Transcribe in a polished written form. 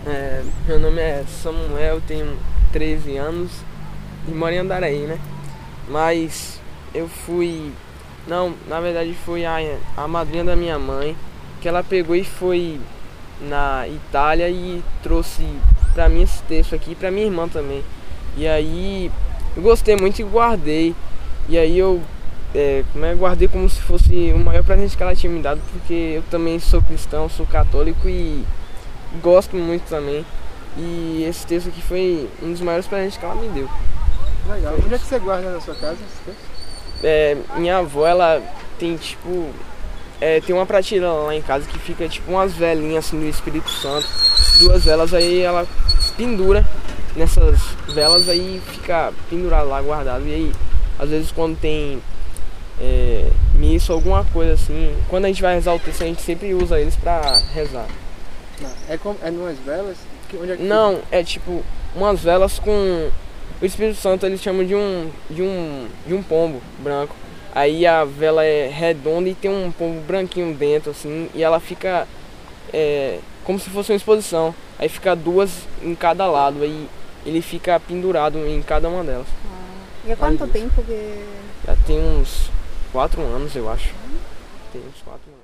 Meu nome é Samuel, tenho 13 anos e moro em Andaraí, né? Mas eu fui. Não, na verdade foi a madrinha da minha mãe, que ela pegou e foi na Itália e trouxe pra mim esse texto aqui, pra minha irmã também. E aí eu gostei muito e guardei. E aí eu guardei como se fosse o maior presente que ela tinha me dado, porque eu também sou cristão, sou católico e gosto muito também. E esse texto aqui foi um dos maiores presentes que ela me deu. Legal. Onde é que você guarda na sua casa esse texto? Minha avó, ela tem tem uma prateleira lá em casa que fica tipo umas velinhas assim do Espírito Santo. Duas velas, aí ela pendura nessas velas, aí fica pendurado lá, guardado. E aí, às vezes quando tem missa, alguma coisa assim, quando a gente vai rezar o texto, a gente sempre usa eles pra rezar. É numas velas? Onde é que Não, é tipo umas velas com o Espírito Santo, eles chamam de um pombo branco. Aí a vela é redonda e tem um pombo branquinho dentro, assim, e ela fica como se fosse uma exposição. Aí fica duas em cada lado, aí ele fica pendurado em cada uma delas. E há quanto tempo que... Já tem uns 4 anos, eu acho. Tem uns 4 anos.